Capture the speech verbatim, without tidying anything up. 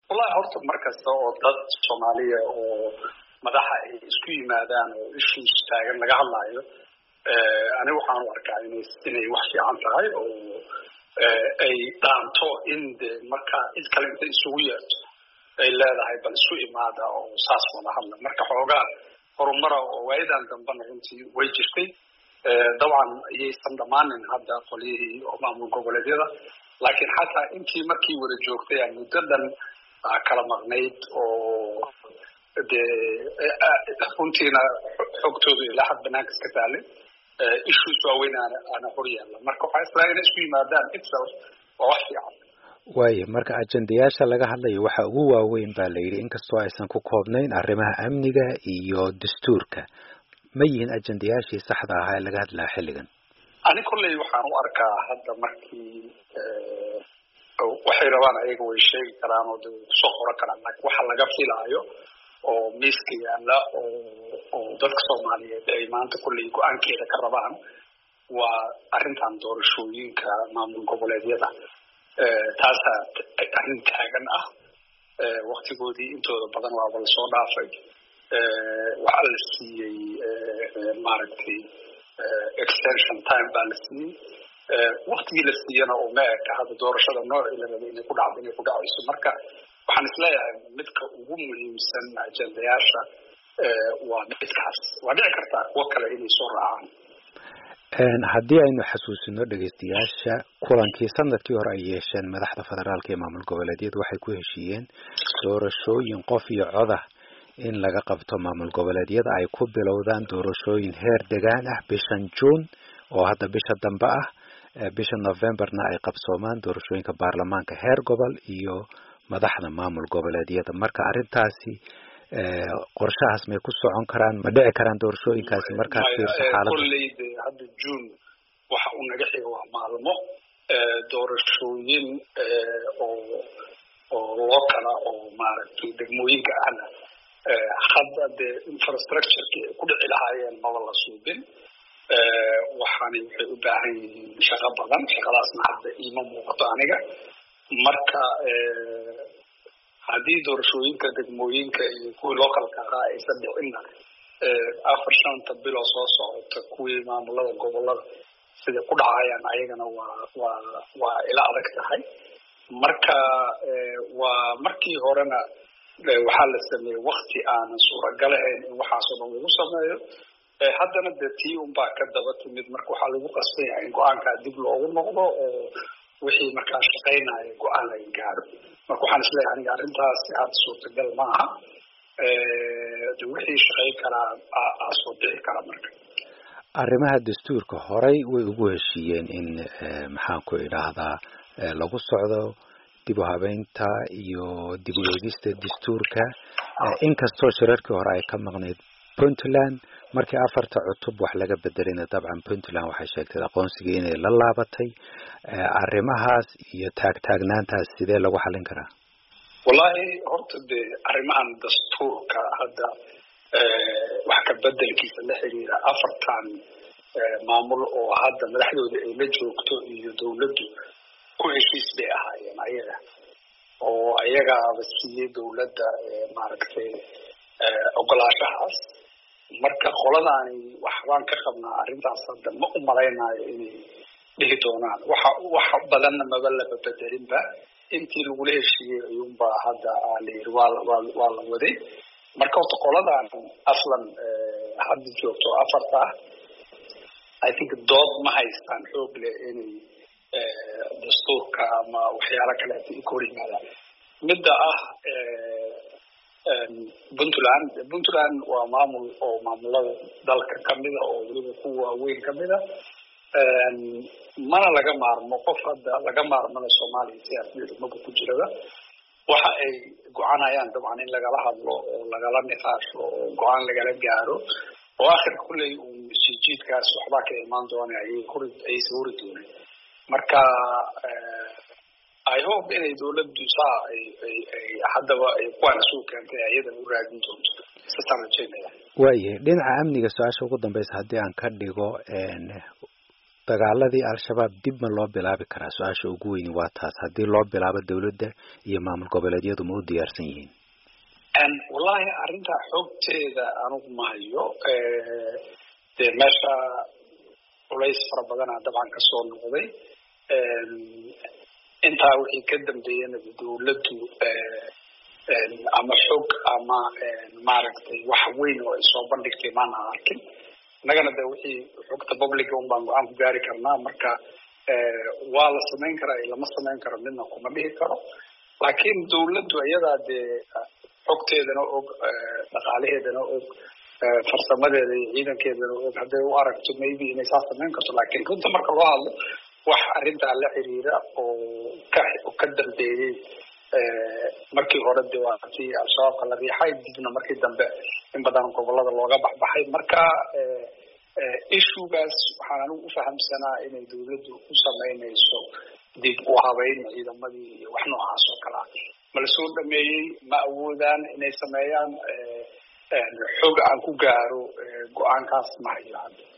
wallahi horta markasta oo dad Soomaaliya oo madaxa ay isku yimaadaan oo issues taagan laga hadlayo ee aniga waxaan u arkaa inay wax fiican tahay oo ay dhaanto in marka cid kale inta isugu yeerto ay leedahay bal isu imaada oo saas wada hadla marka xoogaa horumar oo waydan dambana runtii way jirtay dabcan ayaysan dhamaanin hadda qoliyihii oo maamul goboleedyada laakiin xataa intii markii wada joogtay aan muddadan kala maqnayd oo de runtiina xogtooda ilaa had banaanka iska taalay issues waaweyn ana hor yaalla marka waxaa islaa inay isku yimaadaan itself waa wax fiican waayo marka ajendayaasha laga hadlayo waxa ugu waaweyn baa la yidhi inkastoo aysan ku koobnayn arrimaha amniga iyo dastuurka ma yihiin ajendayaashii saxda ahaa ee laga hadlaa xilligan ani kolley waxaan u arkaa hadda markii waxay rabaan ayaga way sheegi karaan oo kusoo qoran karaan laakiin waxa laga filaayo oo miiska yaalla oo oo dadka Soomaaliyeed ay maanta kolley go-aankeeda ka rabaan waa arrintan doorashooyinka maamul goboleedyada taasa arrin taagan ah waqtigoodii intooda badan waaba la soo dhaafay waxaa la siiyey maaragtay extension time baa la siiyey waqtigii la siiyana oo meeka hadda doorashada noocii la rabay inay ku dhacdo inay ku dhacayso marka waxaan isleeyahay midka ugu muhiimsan ajendayaasha waa midkaas waa dhici kartaa kuwo kale inay soo raacaan haddii aynu xasuusino dhegeystayaasha kulankii sanadkii hore ay yeesheen madaxda federaalka ee maamul goboleedyadu waxay ku heshiiyeen doorashooyin qof iyo codah in laga qabto maamul goboleedyada ay ku bilowdaan doorashooyin heer degaan ah bishan June oo hadda bisha dambe ah bisha Novemberna ay qabsoomaan doorashooyinka baarlamaanka heer gobol iyo madaxda maamul goboleedyada marka arrintaasi qorshahaas may ku socon karaan ma dhici karaan doorashooyinkaasi markaas fiirso xaaladda kulleeyda hadda June waxa uu naga xigo waa maalmo doorashooyin oo oo local oo maaragtay degmooyinka ahna hadda de infrastructure ku dhici lahaayeen maba la suubin waxaanay waxay u baahan yihiin shaqo badan shaqadaasna hadda iima muuqato aniga marka haddii doorashooyinka degmooyinka iyo kuwii localka ahaa aysan dhicinna afar shanta bilo soo socota kuwii maamulada gobolada sida ku dhacayaan ayagana waa waa waa ila adag tahay marka waa markii horena waxaa la sameeyey waqti aanan suuragal ahayn in waxaasoo dhan lagu sameeyo haddana dee tii unbaa ka daba timid marka waxaa lagu qasban yahay in go-aankaa dib loogu noqdo oo wixii markaa shaqaynaya go-aan laga gaaro marka waxaan isleeyahay aniga arrintaasi hadda suurtagal ma aha de wixii shaqayn karaa aa soo dhici kara marka arrimaha dastuurka horey way ugu heshiiyeen in maxaan ku idhaahdaa lagu socdo dib u habeynta iyo dib u eegista dastuurka inkastoo shirarkii hore ay ka maqnayd Puntland markii afarta cutub wax laga bedelina dabcan Puntland waxay sheegtay aqoonsiga inay la laabatay arrimahaas iyo taagtaagnaantaas sidee lagu xalin karaa wallahi horta de arrimahan dastuurka hadda wax ka bedelkiisa la xiriira afartan maamul oo hadda madaxdooda ay la joogto iyo dawladdu ku heshiis bay ahaayeen ayaga oo ayagaaba siiyey dawladda maaragtay ogolaashahaas marka qoladaani waxbaan ka qabnaa arrintaas hadda ma u malaynayo inay dhihi doonaan waxa wax badanna maba laba bedelinba intii lagula heshiiyey ayuunbaa hadda la yidhi waa waa waa la waday marka horta qoladan aslan hadda joogto afarta I think dood ma haystaan xoog leh inay dastuurka ama waxyaalo kale ay ku yimaadaan midda ah Puntland Puntland waa maamul oo maamulada dalka kamida oo weliba kuwa waaweyn kamida mana laga maarmo qof hadda laga maarmana Soomaaliya siyaasadda ma ku jirada waxa ay go'aanayaan dabcan in lagala hadlo oo lagala niqaasho oo go'aan lagala gaaro oo akhir kulay uu sijiidkaas waxba ka imaan doona ay kurid ay soo rideen marka I hope inay dawladdu saa ay ay haddaba ay kuwan soo keentay ayada u raadin doonto sistema jeedaya waaye dhinaca amniga su'aasha ugu dambaysa haddii aan ka dhigo dagaaladii al-shabaab dib ma loo bilaabi karaa su-aasha ugu weyni waa taas haddii loo bilaabo dawladda iyo maamul goboleedyadu ma u diyaarsan yihiin wallahi arrintaa xoogteeda anugu mahayo dee meesha culays fara badanaa dabcan kasoo noqday intaa wixii ka dambeeyana dawladdu ama xog ama maaragtay wax weyn oo ay soo bandhigtay maana arkin innagana de wixii xogta publica un baan go-aan ku gaari karnaa marka waa la samayn karaa lama samayn karo midna kuma dhihi karo laakiin dawladdu iyadaa dee xogteedana og dhaqaalaheedana og farsamadeeda iyo ciidankeedana og hadday u aragto maybe inay saa samayn karto laakiin runta marka loo hadlo wax arrintaa la xiriira oo ka ka dambeeyey markii hore dee waa tii al-shabaabka la riixay dibna markii dambe in badan gobolada looga baxbaxay marka issuegaas waxaan anigu u fahamsanaa inay dawladdu u samaynayso dib u habeyn ciidamadii iyo wax noocaas oo kale ah ma la soo dhameeyey ma awoodaan inay sameeyaan xog aan ku gaaro go-aankaas ma hayo hadda